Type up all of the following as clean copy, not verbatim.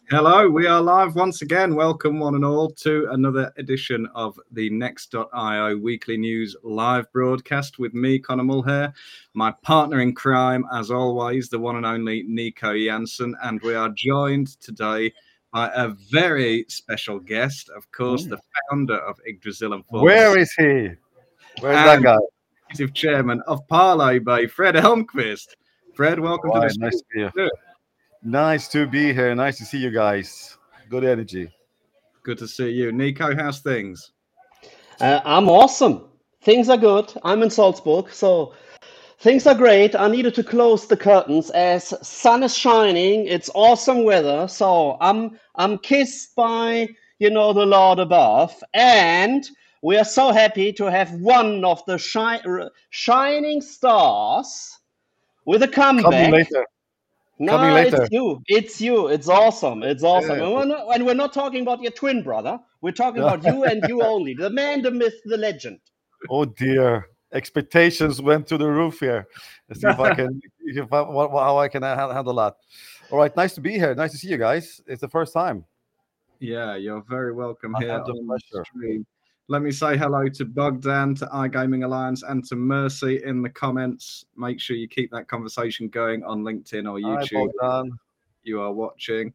Hello, we are live once again. Welcome, one and all, to another edition of the Next.io weekly news live broadcast with me, Conor Mulhare, my partner in crime, as always, the one and only Nico Jansen, and we are joined today by a very special guest, of course, the founder of Yggdrasil and Force. Where is he? Where's that and guy? Executive Chairman of Parlay Bay, Fred Elmqvist. Fred, welcome to All the right, nice show. to be here. Nice to be here. Nice to see you guys. Good energy. Good to see you. Nico, how's things? I'm awesome. Things are good. I'm in Salzburg, so things are great. I needed to close the curtains as sun is shining. It's awesome weather, so I'm kissed by the Lord above, and we are so happy to have one of the shining stars with a Coming comeback. later. Coming No, it's later. you. It's you. It's awesome. It's awesome. Yeah. And we're not talking about your twin brother. We're talking about you and you only. The man, the myth, the legend. Oh dear. Expectations went to the roof here. Let's see if I can, how I can handle that. All right. Nice to be here. Nice to see you guys. It's the first time. Yeah, you're very welcome I here have the on the pleasure. stream. Let me say hello to Bogdan, to iGaming Alliance, and to Mercy in the comments. Make sure you keep that conversation going on LinkedIn or Hi, YouTube. Bogdan. You are watching.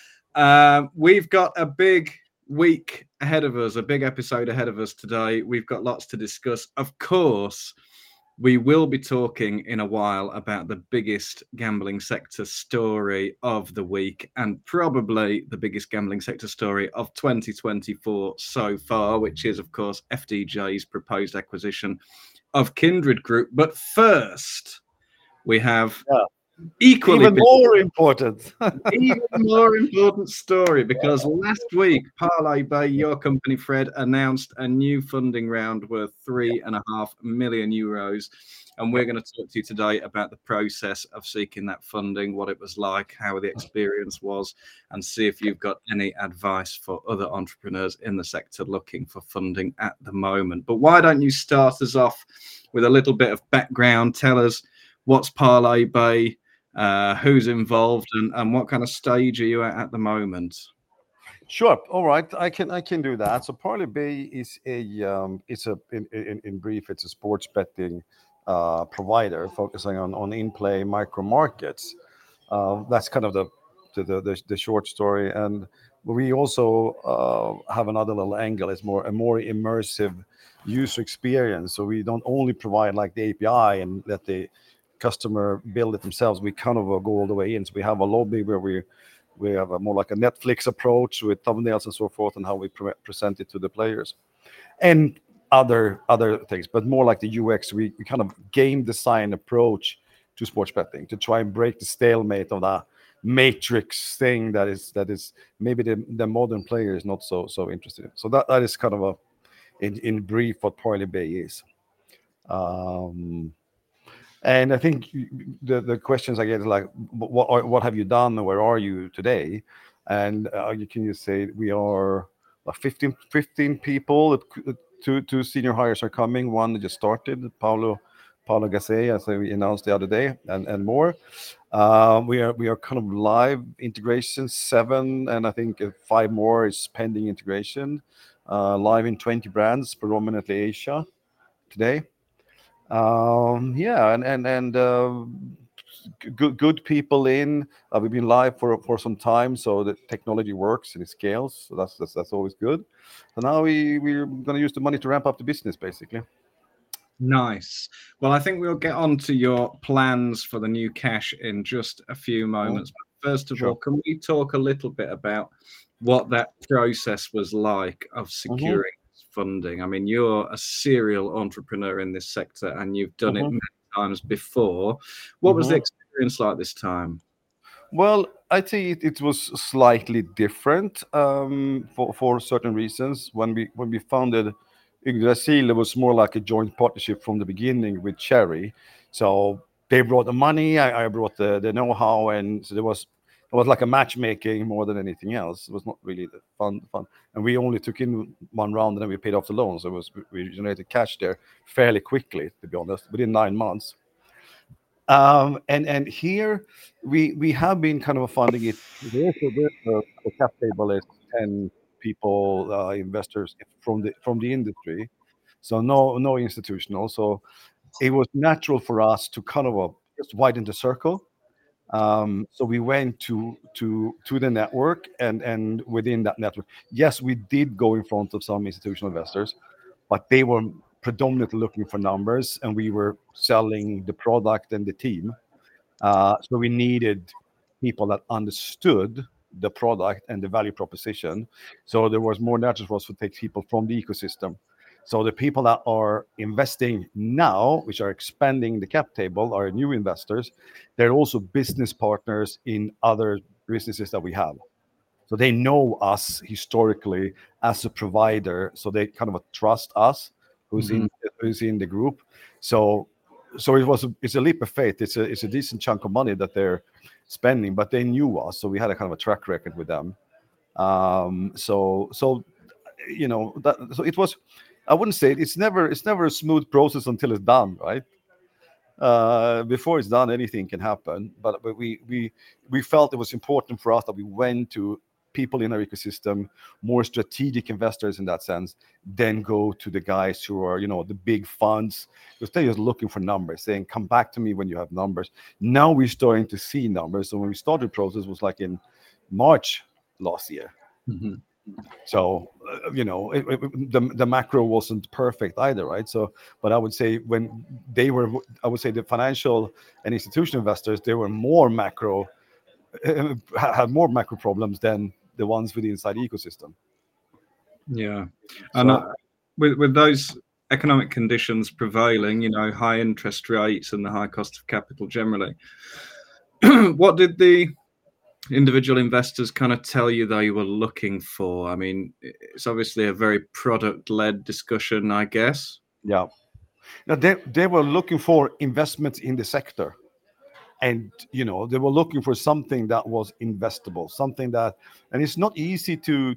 We've got a big week ahead of us, a big episode ahead of us today. We've got lots to discuss. Of course, we will be talking in a while about the biggest gambling sector story of the week and probably the biggest gambling sector story of 2024 so far, which is, of course, FDJ's proposed acquisition of Kindred Group. But first, we have equally Even more important. even more important story, because last week Parlay Bay, your company, Fred, announced a new funding round worth €3.5 million, and we're going to talk to you today about the process of seeking that funding, what it was like, how the experience was, and see if you've got any advice for other entrepreneurs in the sector looking for funding at the moment. But why don't you start us off with a little bit of background? Tell us what's Parlay Bay, who's involved, and what kind of stage are you at the moment? Sure. All right. I can do that. So Parlay Bay is in brief, it's a sports betting provider focusing on in-play micro markets. That's kind of the short story. And we also have another little angle. It's a more immersive user experience. So we don't only provide like the API and let the customer build it themselves. We kind of go all the way in. So we have a lobby where we have a more like a Netflix approach with thumbnails and so forth, and how we present it to the players, and other things, but more like the UX. We kind of game design approach to sports betting to try and break the stalemate of that matrix thing that is maybe the modern player is not so interested in. So that is kind of in brief what Parlay Bay is. And I think the questions I get is like, what have you done? Where are you today? And you can just say we are like 15 people. Two senior hires are coming. One just started, Paulo Gassé, as we announced the other day, and more. We are kind of live integration 7, and I think 5 more is pending integration. Live in 20 brands, predominantly Asia today. Yeah, and good people in. We've been live for some time, so the technology works and it scales. So that's always good. So now we're going to use the money to ramp up the business, basically. Nice. Well, I think we'll get on to your plans for the new cash in just a few moments. But first of all, can we talk a little bit about what that process was like of securing funding? I mean, you're a serial entrepreneur in this sector and you've done it many times before. What was the experience like this time? Well, I think it was slightly different for certain reasons. When we founded Yggdrasil, it was more like a joint partnership from the beginning with Cherry. So they brought the money, I brought the know-how, and so it was like a matchmaking more than anything else. It was not really the fun, and we only took in one round and then we paid off the loans. We generated cash there fairly quickly, to be honest, within 9 months. And here we have been kind of funding it. The cap table is 10 people, investors from the industry, so no institutional. So it was natural for us to kind of just widen the circle. So we went to the network, and within that network, yes, we did go in front of some institutional investors, but they were predominantly looking for numbers, and we were selling the product and the team. So we needed people that understood the product and the value proposition. So there was more natural for us to take people from the ecosystem. So the people that are investing now, which are expanding the cap table, are new investors. They're also business partners in other businesses that we have. So they know us historically as a provider. So they kind of trust us, who's in the group. So it's a leap of faith. It's a decent chunk of money that they're spending, but they knew us, so we had a kind of a track record with them. So it was. I wouldn't say it's never a smooth process until it's done, right? Before it's done, anything can happen. But we felt it was important for us that we went to people in our ecosystem, more strategic investors in that sense, then go to the guys who are, the big funds, because they're just looking for numbers, saying, come back to me when you have numbers. Now we're starting to see numbers. So when we started the process was like in March last year. Mm-hmm. So, the macro wasn't perfect either, right? So, but I would say the financial and institutional investors, they were more macro, had more macro problems than the ones with the inside ecosystem. Yeah. And with those economic conditions prevailing, high interest rates and the high cost of capital generally, what did the individual investors kind of tell you they were looking for? I mean, it's obviously a very product-led discussion, I guess. Yeah. Now they were looking for investments in the sector. And they were looking for something that was investable, and it's not easy to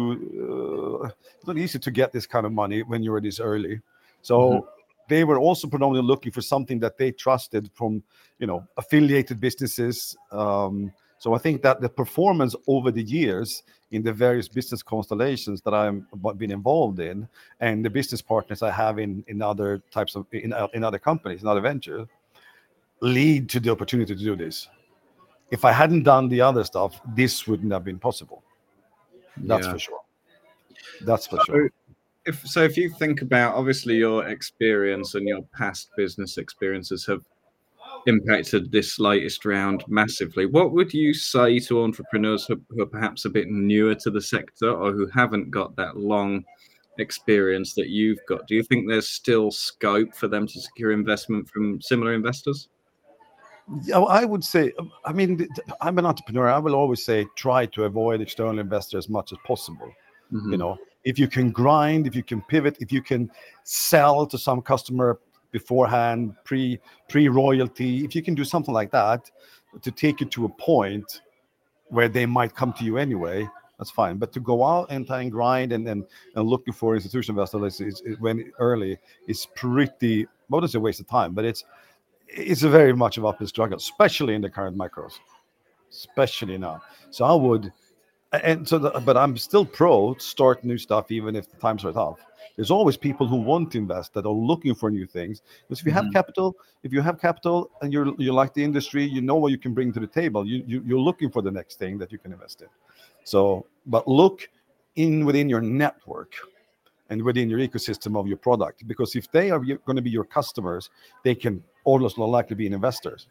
get this kind of money when you're this early. So they were also predominantly looking for something that they trusted from affiliated businesses. So I think that the performance over the years in the various business constellations that I've been involved in, and the business partners I have in other types of in other companies, in other ventures, lead to the opportunity to do this. If I hadn't done the other stuff, this wouldn't have been possible. That's for sure. That's for sure. If you think about, obviously, your experience and your past business experiences have impacted this latest round massively. What would you say to entrepreneurs who are perhaps a bit newer to the sector or who haven't got that long experience that you've got? Do you think there's still scope for them to secure investment from similar investors? Yeah, I would say, I mean, I'm an entrepreneur. I will always say, try to avoid external investors as much as possible. If you can grind, if you can pivot, if you can sell to some customer beforehand, pre-royalty, if you can do something like that to take you to a point where they might come to you anyway, that's fine. But to go out and try and grind and looking for institutional investors when early is pretty, well, it's a waste of time, but it's a very much of uphill struggle, especially in the current macros, especially now. So I would, but I'm still pro start new stuff, even if the times are tough. There's always people who want to invest that are looking for new things. Because if you have capital, and you like the industry, you know what you can bring to the table. You're looking for the next thing that you can invest in. So, but look within your network and within your ecosystem of your product, because if they are going to be your customers, they can almost likely be investors,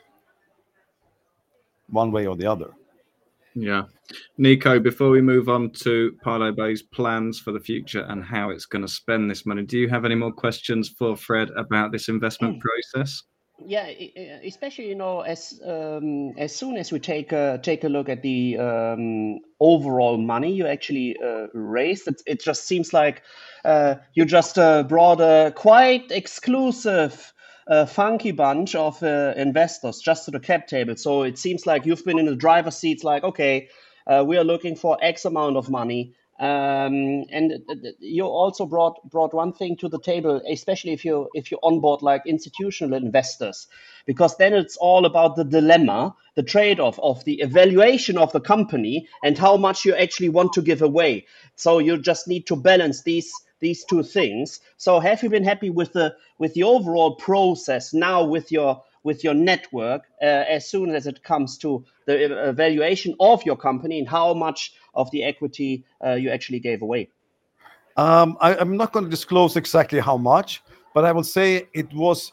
one way or the other. Yeah. Nico, before we move on to Parlay Bay's plans for the future and how it's going to spend this money, do you have any more questions for Fred about this investment process? Yeah, especially as soon as we take a look at the overall money you actually raised, it just seems like you just brought a quite exclusive, funky bunch of investors just to the cap table. So it seems like you've been in the driver's seats, like, okay, we are looking for X amount of money. And you also brought one thing to the table, especially if you onboard like institutional investors, because then it's all about the dilemma, the trade-off of the evaluation of the company and how much you actually want to give away. So you just need to balance these two things. So have you been happy with the overall process now with your network as soon as it comes to the evaluation of your company and how much of the equity you actually gave away? I'm not going to disclose exactly how much, but I will say it was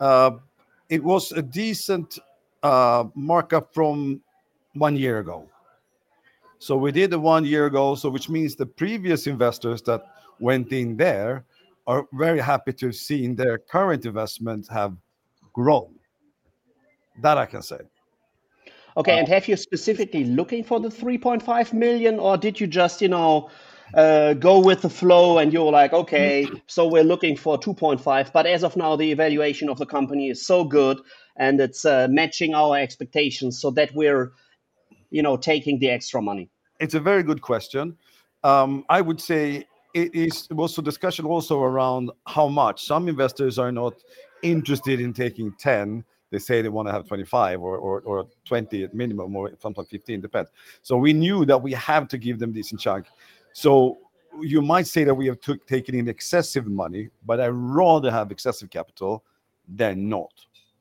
a decent markup from 1 year ago. So we did it 1 year ago, so which means the previous investors that went in there are very happy to have seen their current investments have grown. That I can say. Okay, and have you specifically looking for the 3.5 million, or did you just, go with the flow and you were like, okay, so we're looking for 2.5, but as of now, the evaluation of the company is so good and it's matching our expectations so that we're, taking the extra money? It's a very good question. I would say it was a discussion also around how much. Some investors are not interested in taking 10. They say they want to have 25 or 20 at minimum, or sometimes 15, depends. So we knew that we have to give them decent chunk. So you might say that we have taken in excessive money, but I'd rather have excessive capital than not.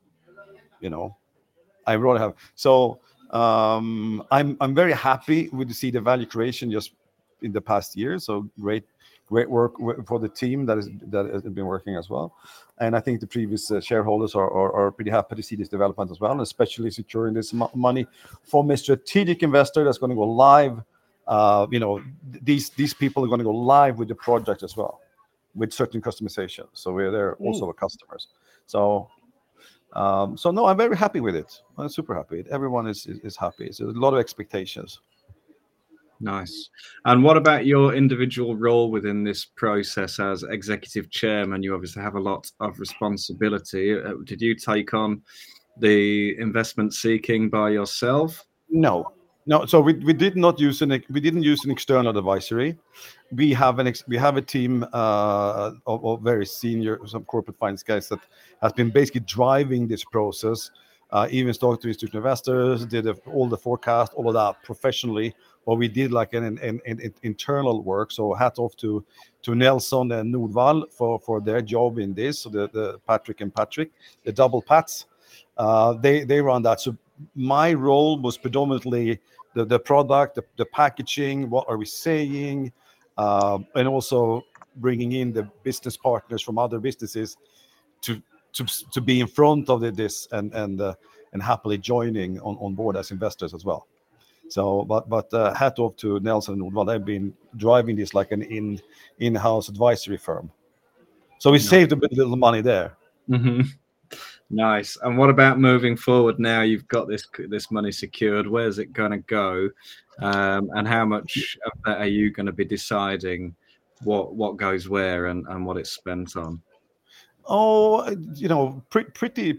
I rather have. So I'm very happy to see the value creation just in the past year. So great work for the team that has been working as well. And I think the previous shareholders are pretty happy to see this development as well, especially securing this money from a strategic investor that's going to go live. These people are going to go live with the project as well, with certain customization. So they're also our customers. So no, I'm very happy with it. I'm super happy. Everyone is happy. It's a lot of expectations. Nice. And what about your individual role within this process as executive chairman? You obviously have a lot of responsibility. Did you take on the investment seeking by yourself? No. So we didn't use an external advisory. We have a team of very senior, some corporate finance guys that has been basically driving this process. Even talked to institutional investors, did all the forecast, all of that professionally. But we did like an internal work. So hat off to Nelson and Nordvall for their job in this. So the Patrick, the double Pats, they run that. So my role was predominantly the product, the packaging, what are we saying, and also bringing in the business partners from other businesses to be in front of this and happily joining on board as investors as well. So, but hat off to Nelson and Nordvall. They've been driving this like an in-house advisory firm. So we saved a bit little money there. Mm-hmm. Nice. And what about moving forward now? You've got this money secured. Where's it going to go? And how much of that are you going to be deciding what goes where and what it's spent on? Oh, pretty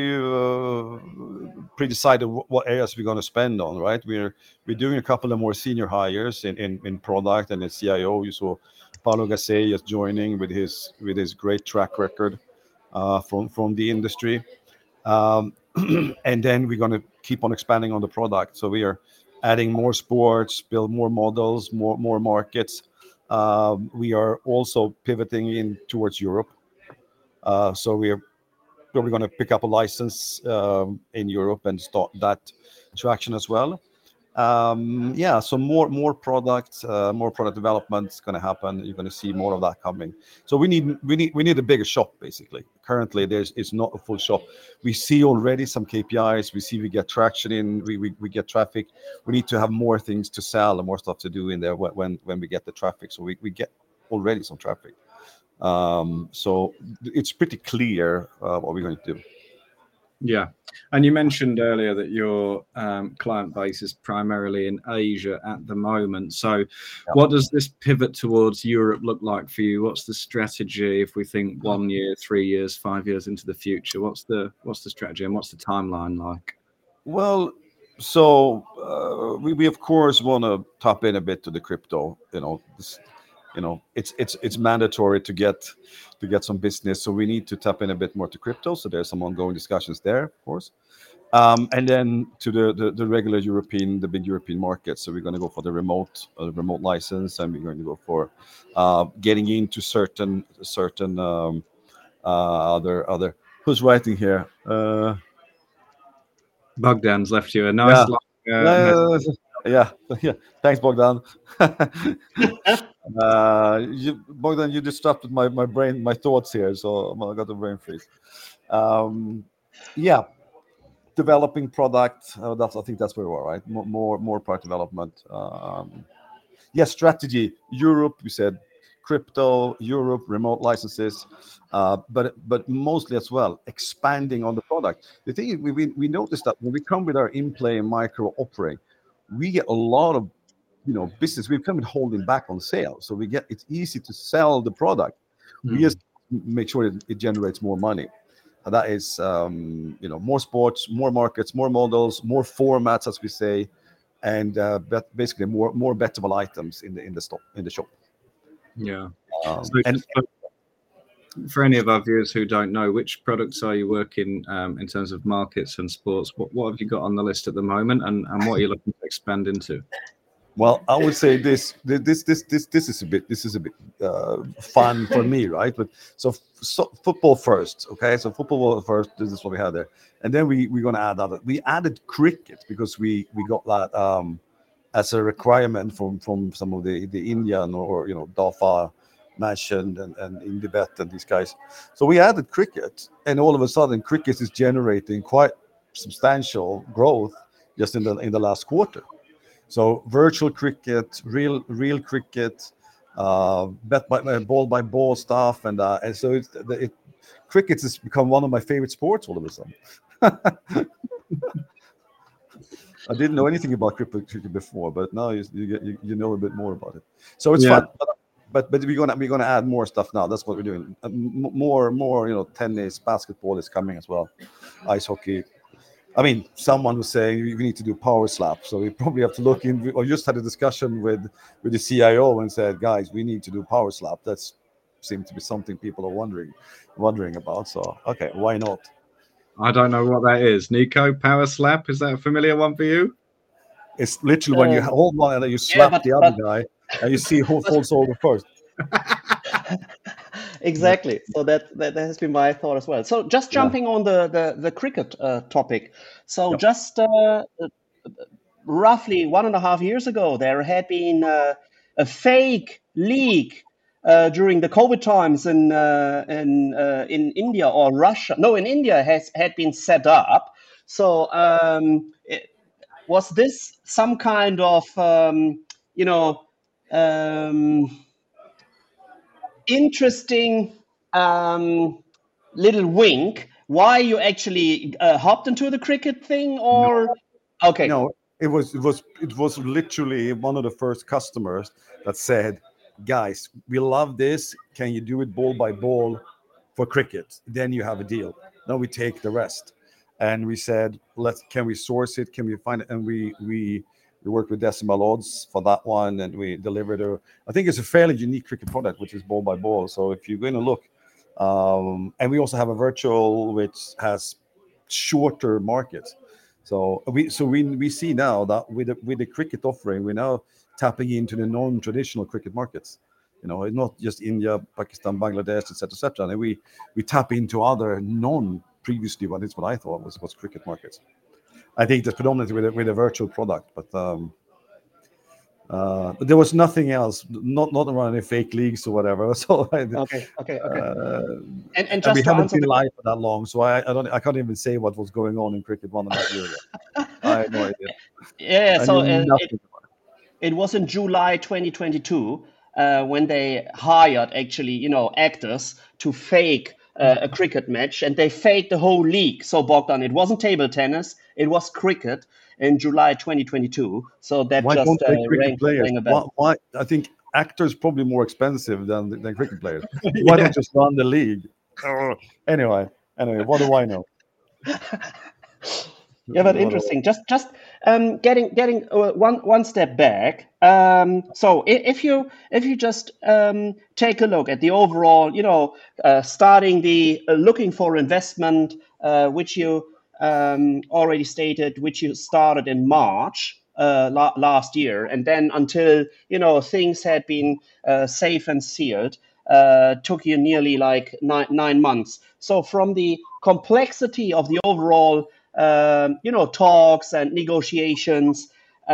decided what areas we're going to spend on, right? We're doing a couple of more senior hires in product and in CIO. You saw Paolo Gassei is joining with his great track record from the industry, and then we're going to keep on expanding on the product. So we are adding more sports, build more models, more markets. We are also pivoting in towards Europe. So we're probably going to pick up a license in Europe and start that traction as well. So more product development is going to happen. You're going to see more of that coming. So we need a bigger shop basically. Currently, it's not a full shop. We see already some KPIs. We get traction in. We get traffic. We need to have more things to sell and more stuff to do in there when we get the traffic. So we get already some traffic. So it's pretty clear what we're going to do. Yeah. And you mentioned earlier that your client base is primarily in Asia at the moment. So what does this pivot towards Europe look like for you? What's the strategy if we think 1 year, 3 years, 5 years into the future? What's the strategy and what's the timeline like? Well, we of course want to tap in a bit to the crypto. It's mandatory to get some business, so we need to tap in a bit more to crypto. So there's some ongoing discussions there, of course. And then to the regular the big European markets. So we're going to go for the remote license, and we're going to go for getting into certain other. Who's writing here? Bogdan's left you a nice message. Yeah. Thanks, Bogdan. Bogdan, you disrupted my brain, my thoughts here, so I got a brain freeze. Developing product. I think that's where we are, right? More product development. Strategy. Europe, we said crypto. Europe, remote licenses, but mostly as well expanding on the product. The thing is, we noticed that when we come with our in-play micro offering, we get a lot of business. We've come with holding back on sales, so it's easy to sell the product. We just make sure it generates more money. And that is more sports, more markets, more models, more formats, as we say, and basically more bettable items in the shop. Yeah. For any of our viewers who don't know, which products are you working in terms of markets and sports? What have you got on the list at the moment, and what are you looking to expand into? Well, I would say this is a bit fun for me, right? But so football first, okay? So football first. This is what we had there, and then we're gonna add other. We added cricket because we got that as a requirement from some of the Indian or Dafa, Mansion and Indibet and these guys. So we added cricket, and all of a sudden, cricket is generating quite substantial growth just in the last quarter. So virtual cricket, real cricket, bet by ball stuff, and so cricket has become one of my favorite sports all of a sudden. I didn't know anything about cricket before, but now you know a bit more about it. So it's fun. But we're gonna add more stuff now. That's what we're doing. More tennis, basketball is coming as well, ice hockey. I mean, someone was saying we need to do power slap, so we probably have to look in. I just had a discussion with the CIO and said, guys, we need to do power slap. That seems to be something people are wondering about. So okay, why not? I don't know what that is. Nico, power slap, is that a familiar one for you? It's literally when you hold one and then you slap the other guy, and you see who falls over first. Exactly. So that has been my thought as well. So just jumping on the cricket topic. So just roughly 1.5 years ago, there had been a fake league during the COVID times in India or Russia. No, in India had been set up. So was this some kind of interesting little wink why you actually hopped into the cricket thing, or okay? No, it was literally one of the first customers that said, guys, we love this. Can you do it ball by ball for cricket? Then you have a deal. Now we take the rest. And we said, can we source it? Can we find it? And we worked with Decimal Odds for that one, and we delivered I think it's a fairly unique cricket product, which is ball by ball. So if you're going to look, and we also have a virtual which has shorter markets. So we see now that with the cricket offering, we're now tapping into the non-traditional cricket markets. Not just India, Pakistan, Bangladesh, etc. And we tap into other non-previously, what is what I thought was cricket markets. I think that's predominantly with a virtual product, but there was nothing else, not around any fake leagues or whatever. So okay. And we haven't been live for that long, so I can't even say what was going on in cricket 1.5 years ago. I had no idea. Yeah, so it was in July 2022 when they hired actually actors to fake a cricket match, and they faked the whole league. So Bogdan, it wasn't table tennis, it was cricket in July 2022. So that why just rang a bell. Why? I think actors probably more expensive than cricket players. Why don't just run the league? Anyway, what do I know? Yeah, but interesting. Just getting one step back. So if you just take a look at the overall, starting the looking for investment, which you already stated, which you started in March last year, and then until things had been safe and sealed, took you nearly like 9 months. So from the complexity of the overall talks and negotiations,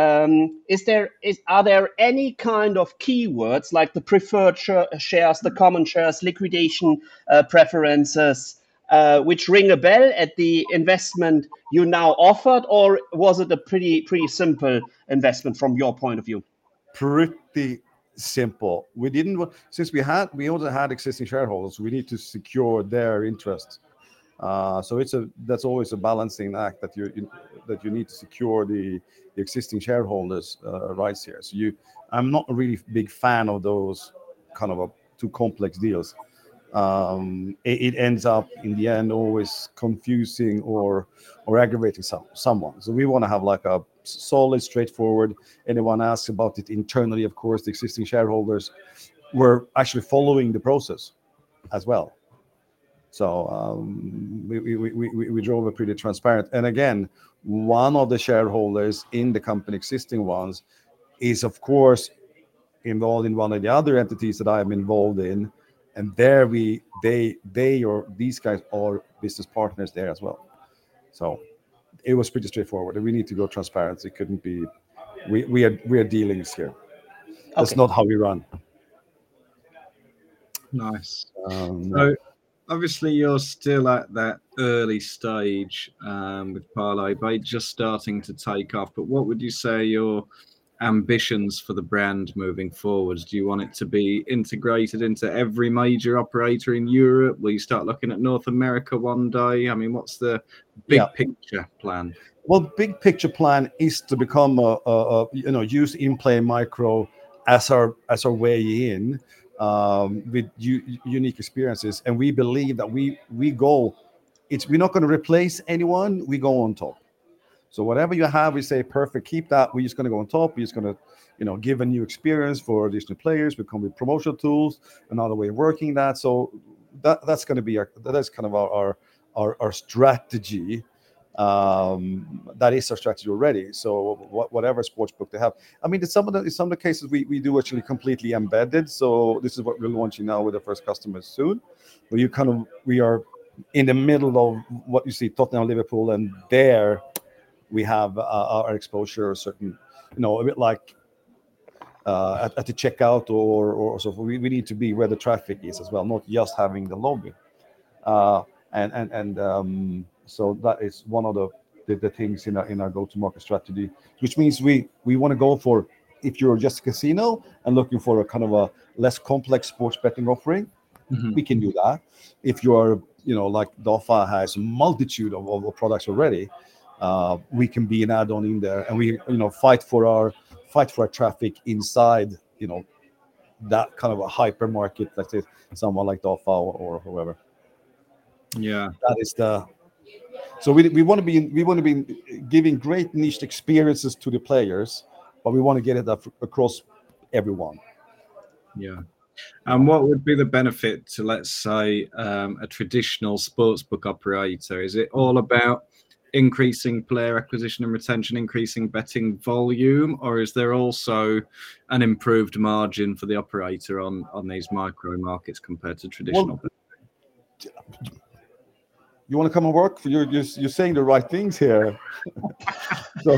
are there any kind of keywords like the preferred shares, the common shares, liquidation preferences, which ring a bell at the investment you now offered, or was it a pretty simple investment from your point of view? Pretty simple. We didn't want, since we also had existing shareholders, we need to secure their interests. So that's always a balancing act that you need to secure the existing shareholders' rights here. So I'm not a really big fan of those kind of too complex deals. It ends up in the end always confusing or aggravating someone. So we want to have like a solid, straightforward. Anyone asks about it internally, of course, the existing shareholders were actually following the process as well. So we drove a pretty transparent. And again, one of the shareholders in the company, existing ones, is of course involved in one of the other entities that I am involved in, and there these guys are business partners there as well. So it was pretty straightforward, and we need to go transparent. It couldn't be. We are dealings here. That's not how we run. Nice. So obviously you're still at that early stage with Parlay Bay just starting to take off. But what would you say your ambitions for the brand moving forwards? Do you want it to be integrated into every major operator in Europe? Will you start looking at North America one day? I mean, what's the big picture plan? Well, big picture plan is to become use in-play micro as our way in with unique experiences, and we believe that we're not going to replace anyone. We go on top. So whatever you have, we say perfect, keep that. We're just going to go on top. We're just going to, give a new experience for additional players. We come with promotional tools, another way of working that. So that's going to be that's kind of our strategy. That is our strategy already. So whatever sportsbook they have, I mean, in some of the cases we do actually completely embedded. So this is what we're launching now with the first customers soon. Where we are in the middle of what you see Tottenham, Liverpool, and there we have our exposure, certain, a bit like at the checkout or so. We need to be where the traffic is as well, not just having the lobby. So that is one of the things in our go-to-market strategy, which means we want to go for, if you're just a casino and looking for a kind of a less complex sports betting offering, we can do that. If you are, like Doffa has a multitude of products already, we can be an add-on in there, and we fight for our traffic inside that kind of a hypermarket, let's say someone like Doffa or whoever. Yeah, that is the. So we want to be giving great niche experiences to the players, but we want to get it across everyone. Yeah. And what would be the benefit to, let's say, a traditional sportsbook operator? Is it all about increasing player acquisition and retention, increasing betting volume, or is there also an improved margin for the operator on these micro markets compared to traditional? You want to come and work? You're saying the right things here. So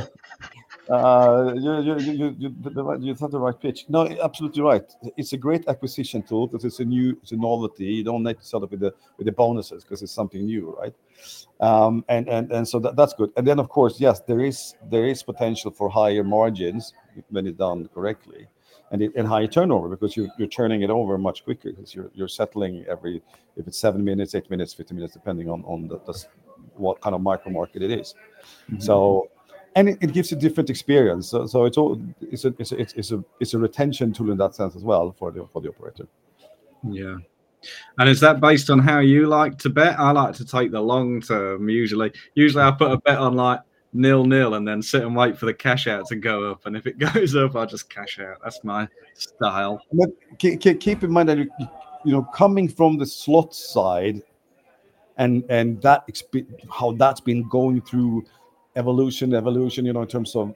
you have the right pitch. No, absolutely right. It's a great acquisition tool because it's a novelty. You don't need to start up with the bonuses because it's something new, right? And so that's good. And then of course, yes, there is potential for higher margins when it's done correctly, and higher turnover because you're turning it over much quicker because you're settling if it's 7 minutes, 8 minutes, 15 minutes, depending on what kind of micro market it is. Mm-hmm. So. And it gives a different experience. So it's a retention tool in that sense as well for the operator. Yeah. And is that based on how you like to bet? I like to take the long term usually. Usually I put a bet on like 0-0 and then sit and wait for the cash out to go up. And if it goes up, I'll just cash out. That's my style. But keep in mind that coming from the slot side, and that how that's been going through evolution, in terms of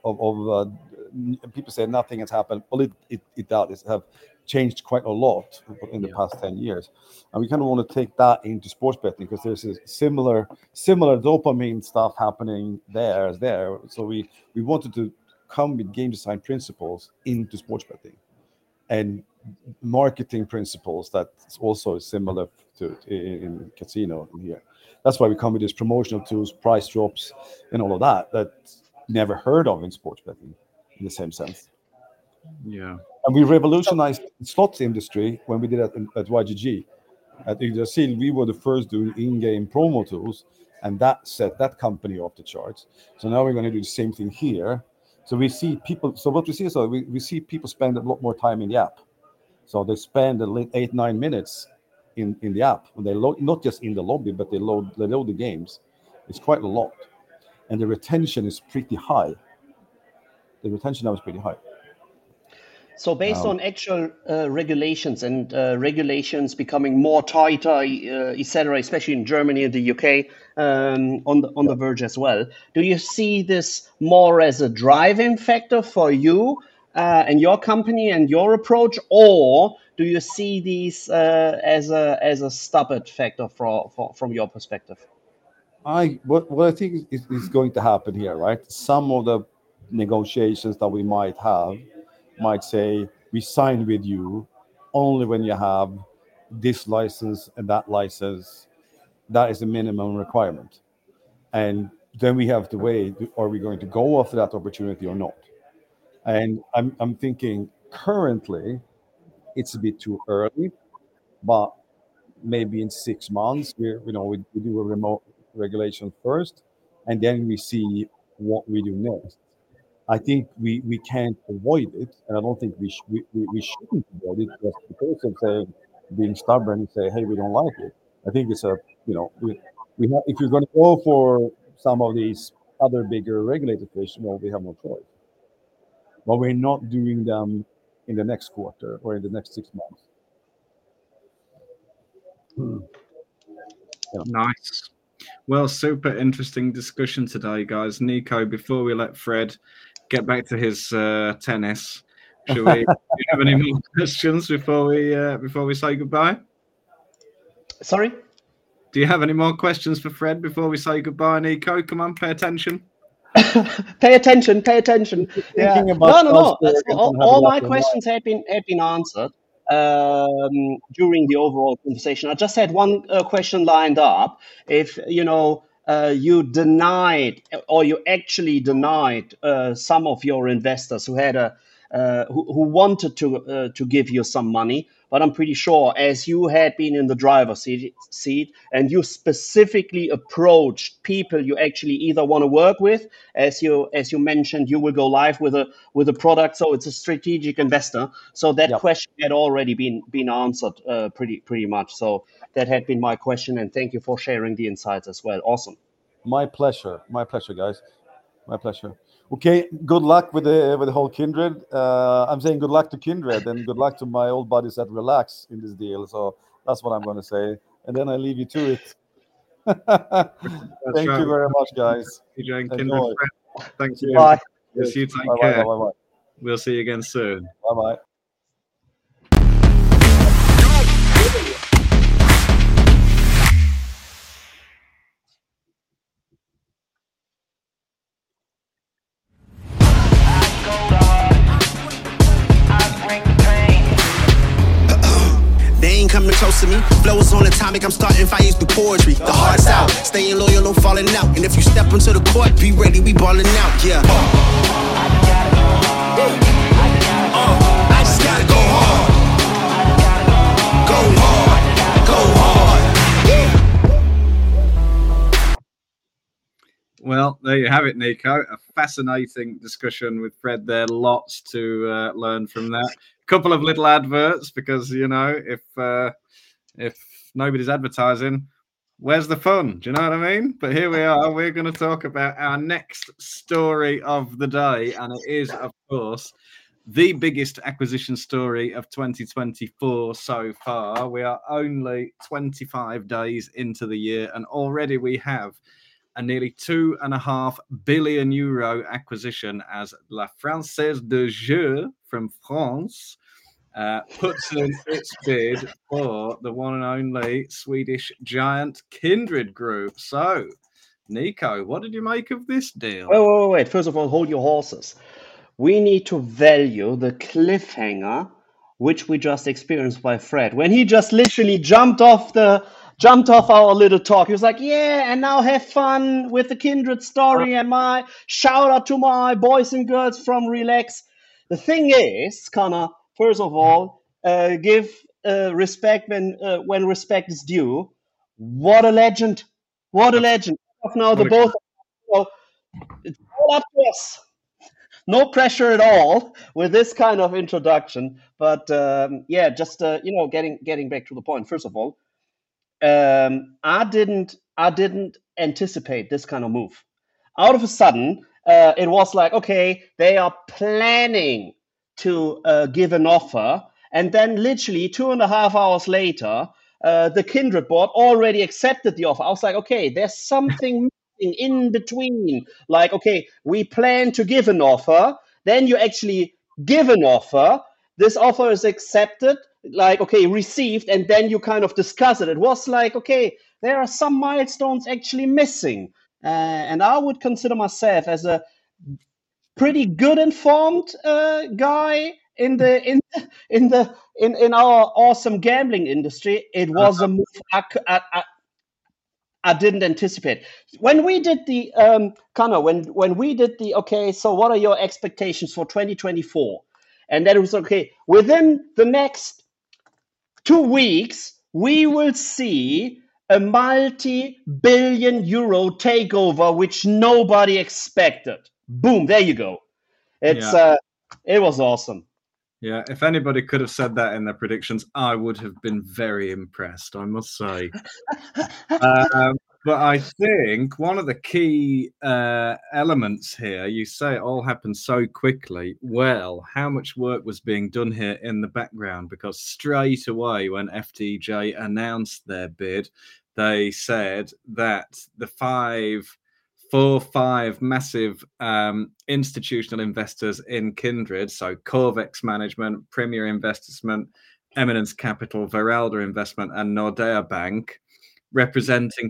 people say nothing has happened. Well, it does have changed quite a lot in the past 10 years, and we kind of want to take that into sports betting because there's a similar dopamine stuff happening there as there. So we wanted to come with game design principles into sports betting and marketing principles that's also similar to in casino in here. That's why we come with these promotional tools, price drops, and all of that's never heard of in sports betting in the same sense. Yeah. And we revolutionized the slots industry when we did that at YGG. At Yggdrasil, we were the first doing in-game promo tools, and that set that company off the charts. So now we're going to do the same thing here. So we see people. So what we see is we see people spend a lot more time in the app. So they spend 8-9 minutes in the app. When they load, not just in the lobby, but they load the games. It's quite a lot, and the retention is pretty high. The retention now is pretty high. So based on actual regulations and regulations becoming more tighter, etc., especially in Germany and the UK, on the verge as well, do you see this more as a driving factor for you and your company and your approach, or do you see these as a stubborn factor from your perspective? What I think is going to happen here, right? Some of the negotiations that we might have might say we sign with you only when you have this license and that license. That is the minimum requirement, and then we have to weigh: are we going to go after that opportunity or not? And I'm thinking currently it's a bit too early, but maybe in 6 months we do a remote regulation first, and then we see what we do next. I think we can't avoid it, and I don't think we shouldn't avoid it just because of saying being stubborn and say, hey, we don't like it. I think it's we have, if you're going to go for some of these other bigger regulated fish, well, we have no choice. But we're not doing them in the next quarter or in the next 6 months. Nice. Well, super interesting discussion today, guys. Nico, before we let Fred get back to his tennis, do you have any more questions before we say goodbye? Sorry? Do you have any more questions for Fred before we say goodbye, Nico? Come on, pay attention. Pay attention. Yeah. No. All my questions have been answered during the overall conversation. I just had one question lined up. If you denied, or you actually denied some of your investors who had who wanted to give you some money, but I'm pretty sure as you had been in the driver's seat and you specifically approached people you actually either want to work with, as you mentioned, you will go live with a product, so it's a strategic investor. So that question had already been answered pretty much. So that had been my question, and thank you for sharing the insights as well. Awesome. My pleasure, guys. My pleasure. Okay, good luck with the whole Kindred. I'm saying good luck to Kindred and good luck to my old buddies at Relax in this deal. So that's what I'm going to say. And then I leave you to it. Thank you very much, guys. Enjoy. Thanks. Bye. Yes, you take Bye. care. We'll see you again soon. Bye-bye. Coming close to me, flows on atomic, I'm starting fires through poetry. The heart's out, staying loyal, no falling out. And if you step into the court, be ready, we balling out, yeah. I just gotta go hard. Go hard. Well, there you have it, Nico. A fascinating discussion with Fred there. Lots to learn from that. Couple of little adverts because if nobody's advertising, Where's the fun? Do you know what I mean? But here we are. We're going to talk about our next story of the day. And it is, of course, the biggest acquisition story of 2024 so far. We are only 25 days into the year, and already we have a nearly €2.5 billion acquisition as La Française des Jeux from France puts in its bid for the one and only Swedish giant Kindred Group. So, Nico, what did you make of this deal? Wait. First of all, hold your horses. We need to value the cliffhanger which we just experienced by Fred when he just literally jumped off our little talk. He was like, yeah, and now have fun with the Kindred story and my shout out to my boys and girls from Relax. The thing is, Connor, first of all, give respect when respect is due. What a legend. What a legend. Now the both, it's all up to us. No pressure at all with this kind of introduction. But just getting back to the point. First of all, I didn't anticipate this kind of move. Out of a sudden, it was like, okay, they are planning to give an offer, and then literally 2.5 hours later, the Kindred board already accepted the offer. I was like, okay, there's something in between. Like, okay, we plan to give an offer, then you actually give an offer. This offer is accepted, like, okay, received, and then you kind of discuss it. It was like, okay, there are some milestones actually missing. And I would consider myself as a pretty good informed guy in our awesome gambling industry. It was a move I didn't anticipate. When we did the Connor, when we did the okay, so what are your expectations for 2024? And then it was okay. Within the next 2 weeks, we will see a multi-billion euro takeover, which nobody expected. Boom! There you go. It was awesome. Yeah, if anybody could have said that in their predictions, I would have been very impressed, I must say. But I think one of the key elements here, you say it all happened so quickly. Well, how much work was being done here in the background? Because straight away when FDJ announced their bid, they said that the five massive institutional investors in Kindred, so Corvex Management, Premier Investment, Eminence Capital, Veralda Investment, and Nordea Bank, representing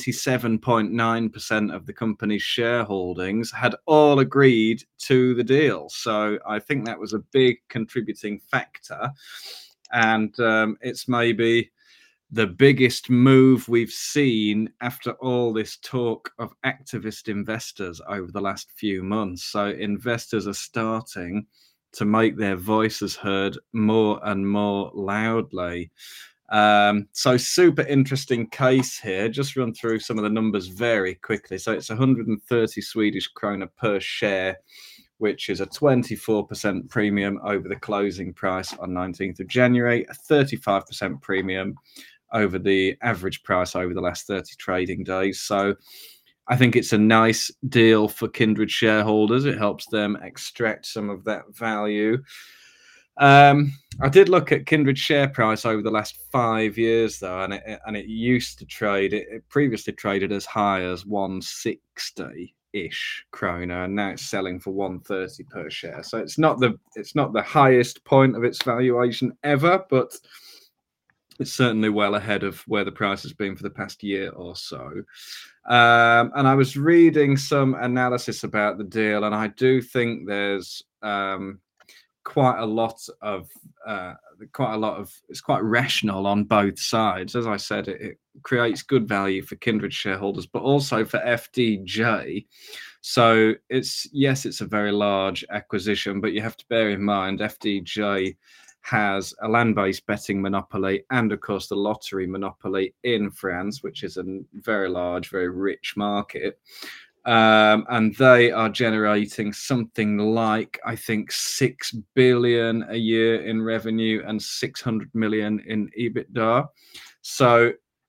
27.9% of the company's shareholdings, had all agreed to the deal. So I think that was a big contributing factor. And it's maybe the biggest move we've seen after all this talk of activist investors over the last few months. So investors are starting to make their voices heard more and more loudly. So super interesting case here. Just run through some of the numbers very quickly. So it's 130 Swedish krona per share, which is a 24% premium over the closing price on 19th of January, a 35% premium over the average price over the last 30 trading days. So I think it's a nice deal for Kindred shareholders. It helps them extract some of that value. I did look at Kindred's share price over the last 5 years, though, and it used to trade. It previously traded as high as 160-ish krona, and now it's selling for 130 per share. So it's not the highest point of its valuation ever, but it's certainly well ahead of where the price has been for the past year or so. And I was reading some analysis about the deal, and I do think there's quite a lot of it's quite rational on both sides. As I said, it creates good value for Kindred shareholders, but also for FDJ. So it's a very large acquisition, but you have to bear in mind FDJ has a land-based betting monopoly and, of course, the lottery monopoly in France, which is a very large, very rich market. And they are generating something like, I think, 6 billion a year in revenue and 600 million in EBITDA. So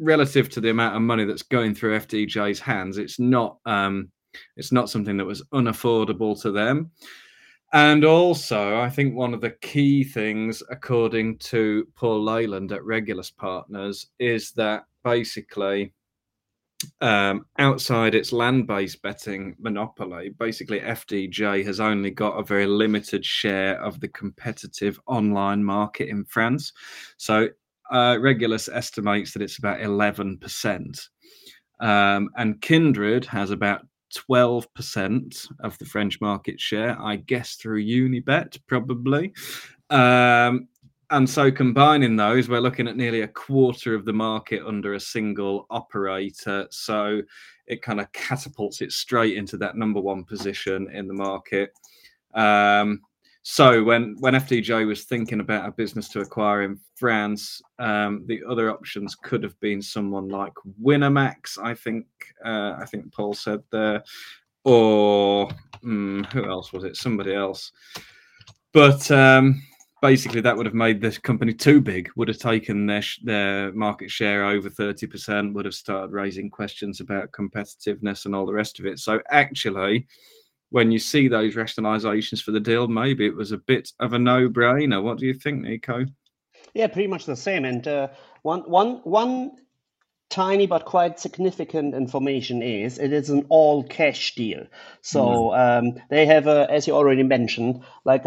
relative to the amount of money that's going through FDJ's hands, it's not something that was unaffordable to them. And also, I think one of the key things, according to Paul Leyland at Regulus Partners, is that basically outside its land-based betting monopoly, basically FDJ has only got a very limited share of the competitive online market in France. So Regulus estimates that it's about 11%. And Kindred has about 12% of the French market share, I guess through Unibet, probably. And so combining those, we're looking at nearly a quarter of the market under a single operator. So it kind of catapults it straight into that number one position in the market. So when FDJ was thinking about a business to acquire in France, the other options could have been someone like Winamax, I think Paul said there, or who else was it? Somebody else. But basically, that would have made this company too big, would have taken their market share over 30%, would have started raising questions about competitiveness and all the rest of it. So actually, when you see those rationalizations for the deal, maybe it was a bit of a no-brainer. What do you think, Nico? Yeah, pretty much the same. And one tiny but quite significant information is it is an all-cash deal. So they have, as you already mentioned, like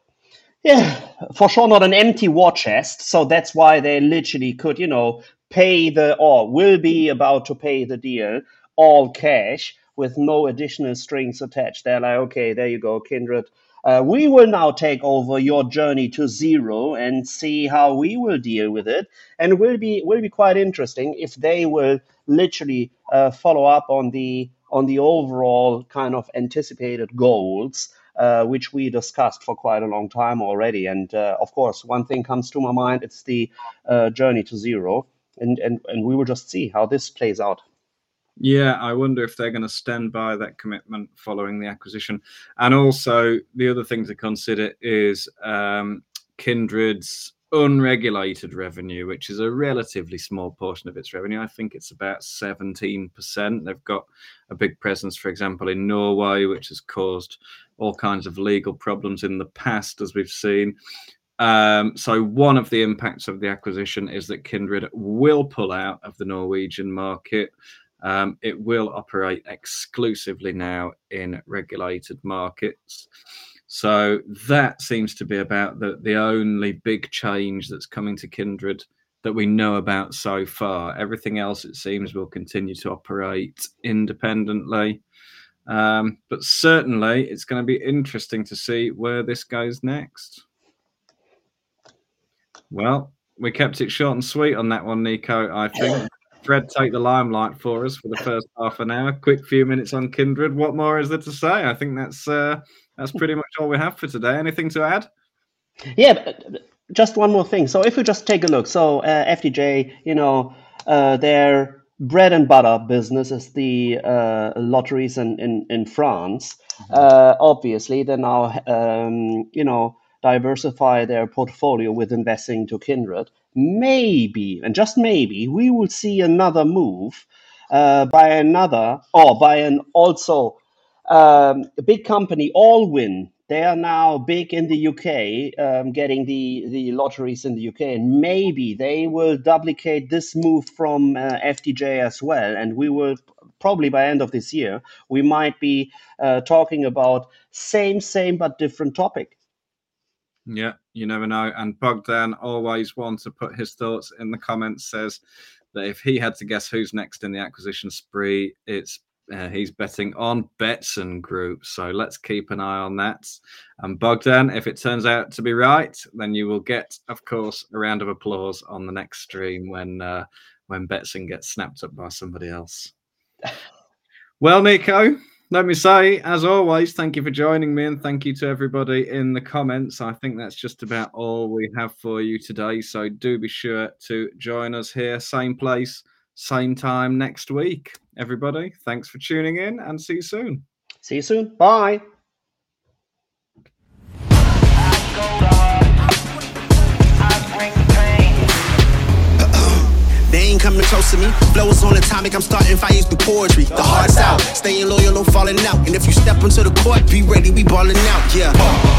for sure not an empty war chest. So that's why they literally could, pay will be about to pay the deal all cash, with no additional strings attached. They're like, okay, there you go, Kindred. We will now take over your journey to zero and see how we will deal with it. And will be quite interesting if they will literally follow up on the overall kind of anticipated goals, which we discussed for quite a long time already. And of course, one thing comes to my mind, it's the journey to zero. And we will just see how this plays out. Yeah, I wonder if they're going to stand by that commitment following the acquisition. And also, the other thing to consider is Kindred's unregulated revenue, which is a relatively small portion of its revenue. I think it's about 17%. They've got a big presence, for example, in Norway, which has caused all kinds of legal problems in the past, as we've seen. So one of the impacts of the acquisition is that Kindred will pull out of the Norwegian market. It will operate exclusively now in regulated markets. So that seems to be about the only big change that's coming to Kindred that we know about so far. Everything else, it seems, will continue to operate independently. But certainly, it's going to be interesting to see where this goes next. Well, we kept it short and sweet on that one, Nico, I think. Fred, take the limelight for us for the first half an hour. Quick few minutes on Kindred. What more is there to say? I think that's pretty much all we have for today. Anything to add? Yeah, just one more thing. So if we just take a look, so FDJ, their bread and butter business is the lotteries in France. Obviously, they now, diversify their portfolio with investing to Kindred. Maybe, and just maybe, we will see another move by an also a big company, Allwyn. They are now big in the UK, getting the lotteries in the UK, and maybe they will duplicate this move from FDJ as well. And we will probably by end of this year, we might be talking about same but different topic. Yeah, you never know. And Bogdan, always one to put his thoughts in the comments, says that if he had to guess who's next in the acquisition spree, it's he's betting on Betsson Group. So let's keep an eye on that. And Bogdan, if it turns out to be right, then you will get, of course, a round of applause on the next stream when Betsson gets snapped up by somebody else. Well, Nico, let me say, as always, thank you for joining me, and thank you to everybody in the comments. I think that's just about all we have for you today. So do be sure to join us here, same place, same time next week. Everybody, thanks for tuning in, and see you soon. See you soon. Bye. they ain't coming close to me. Flows on atomic, I'm starting fires through poetry. The heart's out, staying loyal, no falling out. And if you step into the court, be ready, we ballin' out, yeah.